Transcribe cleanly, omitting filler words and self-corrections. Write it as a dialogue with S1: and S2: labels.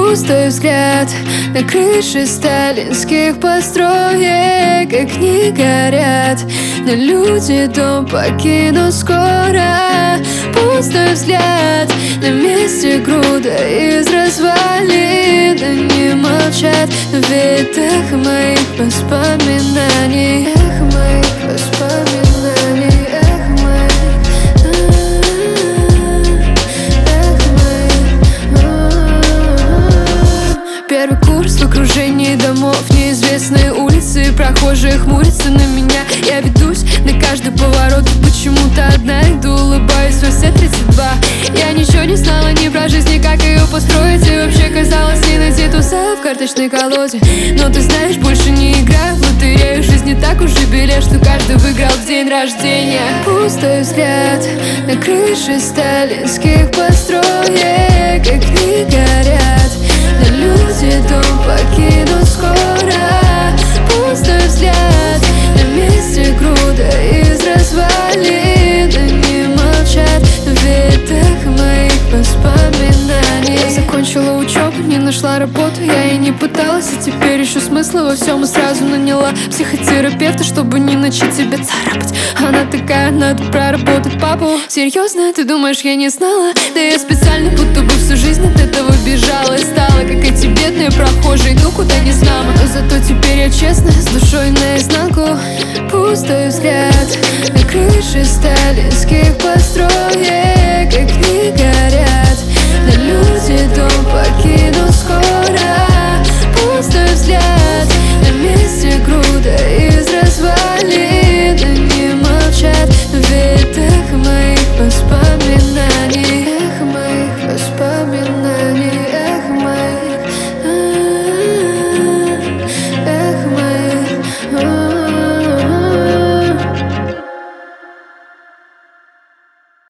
S1: Пустой взгляд на крыши сталинских построек. Огни горят, но люди дом покинут скоро. Пустой взгляд на месте груда из развалин. Они молчат, но ведь эхо моих воспоминаний, эхо моих воспоминаний, эхо моих, Первый курс в окружении домов, неизвестные улицы, прохожие хмурятся на меня. Я ведусь на каждый поворот, почему-то одна иду, улыбаюсь во все 32. Я ничего не знала ни про жизнь, ни как ее построить, и вообще казалось не найти туса в карточной колоде. Но ты знаешь, больше не играю в лотерею, жизнь не так уж и билет, что каждый выиграл в день рождения. Пустой взгляд на крыши сталинских построек. Огни горят, но люди дом покинут скоро. Пустой взгляд на месте груда из развалин. Они молчат, но ведь эхо моих воспоминаний. Я закончила учебу, не нашла работу, я и не пыталась, и теперь ищу смысла во всем, и сразу наняла психотерапевта, чтобы не начать себя царапать. Она такая: надо проработать папу. Серьезно, ты думаешь, я не знала? Да я специально будто бы всю жизнь от этого бежала и стала как эти бедные прохожие, иду куда не знала. Но зато теперь я честна, с душой наизнанку. Пустой взгляд на крыши сталинских